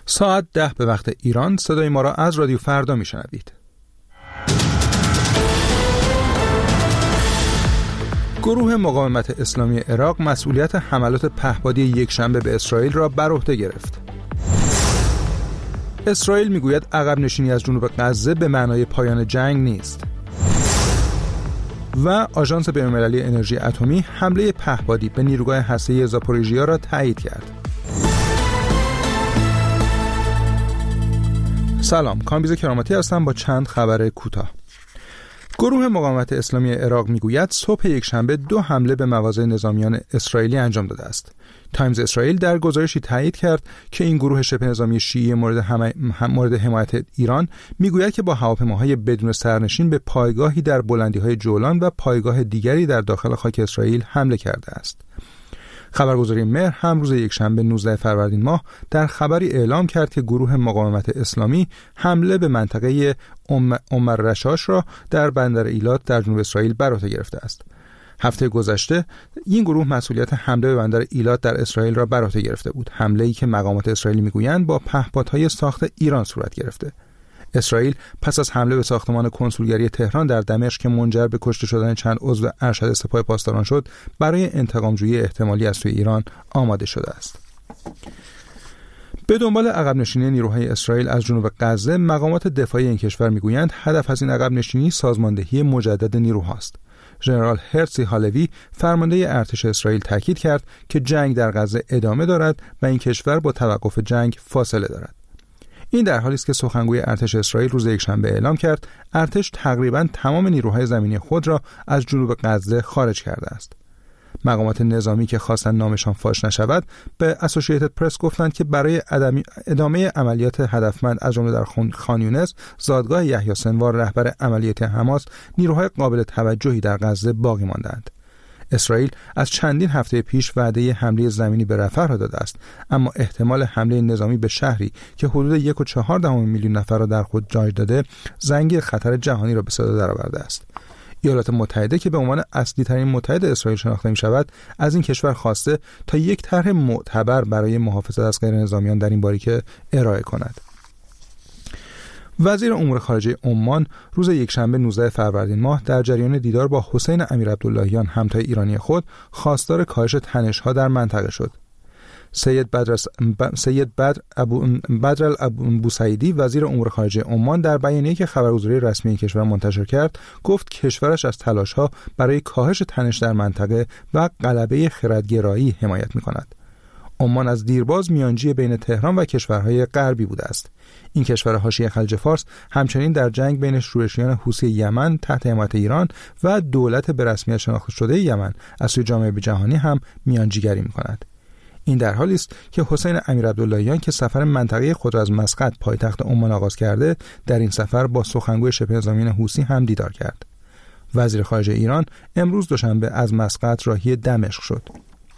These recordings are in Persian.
ساعت 10 به وقت ایران صدای ما را از رادیو فردا میشنوید. گروه مقاومت اسلامی عراق مسئولیت حملات پهپادی یکشنبه به اسرائیل را بر عهده گرفت. اسرائیل میگوید عقب نشینی از جنوب غزه به معنای پایان جنگ نیست. و آژانس بین‌المللی انرژی اتمی حمله پهپادی به نیروگاه هسته‌ای زاپوریژیا را تایید کرد. سلام، کامبیز کرامتی هستم با چند خبر کوتاه. گروه مقاومت اسلامی عراق میگوید صبح یکشنبه 2 حمله به مواضع نظامیان اسرائیلی انجام داده است. تایمز اسرائیل در گزارشی تایید کرد که این گروه شبه نظامی شیعی مورد حمایت ایران میگوید که با هواپیماهای بدون سرنشین به پایگاهی در بلندی‌های جولان و پایگاه دیگری در داخل خاک اسرائیل حمله کرده است. خبرگزاری مهر هم روز یکشنبه 19 فروردین ماه در خبری اعلام کرد که گروه مقاومت اسلامی حمله به منطقه ام رشاش را در بندر ایلات در جنوب اسرائیل بر عهده گرفته است. هفته گذشته این گروه مسئولیت حمله به بندر ایلات در اسرائیل را بر عهده گرفته بود، حمله‌ای که مقامات اسرائیلی میگویند با پهپادهای ساخت ایران صورت گرفته. اسرائیل پس از حمله به ساختمان کنسولگری تهران در دمشق که منجر به کشته شدن چند عضو ارشد سپاه پاسداران شد، برای انتقام‌جویی احتمالی از سوی ایران آماده شده است. به دنبال عقب نشینی نیروهای اسرائیل از جنوب غزه، مقامات دفاعی این کشور میگویند هدف از این عقب نشینی سازماندهی مجدد نیروهاست. ژنرال هرتزی هالوی فرمانده ارتش اسرائیل تاکید کرد که جنگ در غزه ادامه دارد و این کشور با توقف جنگ فاصله دارد. این در حالی است که سخنگوی ارتش اسرائیل روز یکشنبه اعلام کرد ارتش تقریباً تمام نیروهای زمینی خود را از جنوب غزه خارج کرده است. مقامات نظامی که خواستند نامشان فاش نشود به اسوسییتد پرس گفتند که برای ادامه عملیات هدفمند از جمله در خان یونس، زادگاه یحیی سنوار رهبر عملیات حماس، نیروهای قابل توجهی در غزه باقی ماندند. اسرائیل از چندین هفته پیش وعده حمله زمینی به رفح را داده است، اما احتمال حمله نظامی به شهری که حدود 1.4 میلیون نفر را در خود جای داده، زنگ خطر جهانی را به صدا درآورده است. ایالات متحده که به عنوان اصلی ترین متحد اسرائیل شناخته می شود، از این کشور خواسته تا یک طرح معتبر برای محافظت از غیر نظامیان در این باریکه ارائه کند. وزیر امور خارجه عمان روز یکشنبه 19 فروردین ماه در جریان دیدار با حسین امیرعبداللهیان همتای ایرانی خود خواستار کاهش تنش‌ها در منطقه شد. سید بدر الابوسعیدی وزیر امور خارجه عمان در بیانیه‌ای که خبرگزاری رسمی کشور منتشر کرد گفت کشورش از تلاش‌ها برای کاهش تنش در منطقه و غلبه خردگرایی حمایت می‌کند. عمان از دیرباز میانجی بین تهران و کشورهای غربی بوده است. این کشور حاشیه خلیج فارس همچنین در جنگ بین شورشیان حوثی یمن تحت حمایت ایران و دولت به رسمیت شناخته شده یمن از سوی جامعه جهانی هم میانجیگری می‌کند. این در حالی است که حسین امیرعبداللهیان که سفر منطقه خود را از مسقط پایتخت عمان آغاز کرده، در این سفر با سخنگوی شبه نظامیان حوثی هم دیدار کرد. وزیر خارجه ایران امروز دوشنبه از مسقط راهی دمشق شد.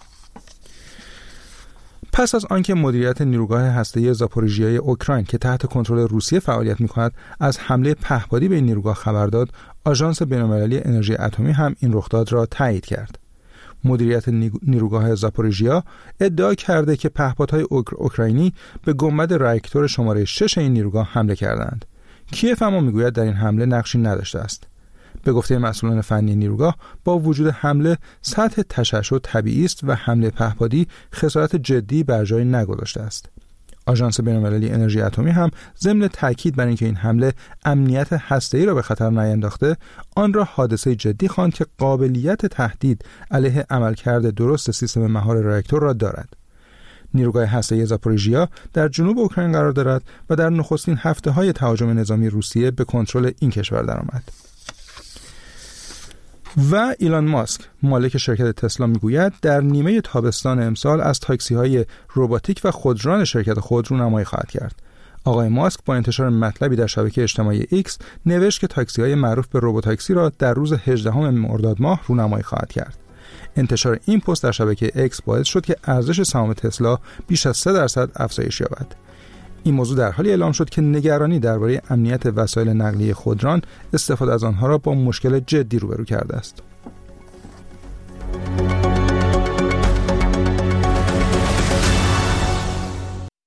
پس از آنکه مدیریت نیروگاه هسته‌ای زاپوریژیای اوکراین که تحت کنترل روسیه فعالیت می‌کند از حمله پهپادی به این نیروگاه خبر داد، آژانس بین‌المللی انرژی اتمی هم این رخداد را تایید کرد. مدیریت نیروگاه زاپوریژیا ادعا کرده که پهپادهای اوکراینی به گنبد راکتور شماره 6 این نیروگاه حمله کردند. کیف اما میگوید در این حمله نقشی نداشته است. به گفته مسئولان فنی نیروگاه، با وجود حمله سطح تشعشع طبیعی است و حمله پهپادی خسارت جدی بر جای نگذاشته است. آژانس بین‌المللی انرژی اتمی هم ضمن تاکید بر اینکه این حمله امنیت هسته‌ای را به خطر نینداخته، آن را حادثه جدی خواند که قابلیت تهدید علیه عملکرد درست سیستم مهار راکتور را دارد. نیروگاه هسته‌ای زاپوریژیا در جنوب اوکراین قرار دارد و در نخستین هفته‌های تهاجم نظامی روسیه به کنترل این کشور درآمد. و ایلان ماسک مالک شرکت تسلا میگوید در نیمه تابستان امسال از تاکسی‌های رباتیک و خودران شرکت خود رونمایی خواهد کرد. آقای ماسک با انتشار مطلبی در شبکه اجتماعی ایکس نوشت که تاکسی‌های معروف به روبوتاکسی را در روز 18 مرداد ماه رونمایی خواهد کرد. انتشار این پست در شبکه ایکس باعث شد که ارزش سهام تسلا بیش از 3% افزایش یابد. این موضوع در حالی اعلام شد که نگرانی درباره امنیت وسایل نقلیه خودران استفاده از آنها را با مشکل جدی روبرو کرده است.